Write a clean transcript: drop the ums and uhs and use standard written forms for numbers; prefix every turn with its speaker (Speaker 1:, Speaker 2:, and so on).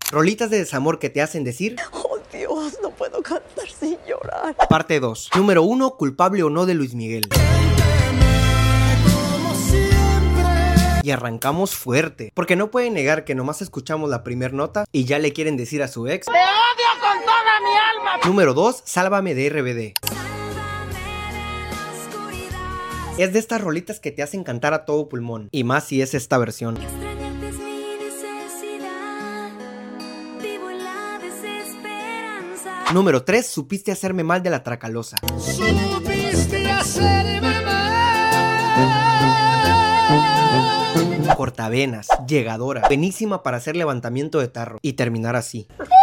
Speaker 1: Rolitas de desamor que te hacen decir:
Speaker 2: oh Dios, no puedo cantar sin llorar.
Speaker 1: Parte 2. Número 1. Culpable o no de Luis Miguel. Y arrancamos fuerte, porque no pueden negar que nomás escuchamos la primer nota y ya le quieren decir a su ex: ¡te odio con toda mi alma! Número 2. Sálvame de RBD. Es de estas rolitas que te hacen cantar a todo pulmón, y más si es esta versión. Número 3. Supiste hacerme mal de La Tracalosa. Supiste hacerme mal. Cortavenas, llegadora, buenísima para hacer levantamiento de tarro y terminar así.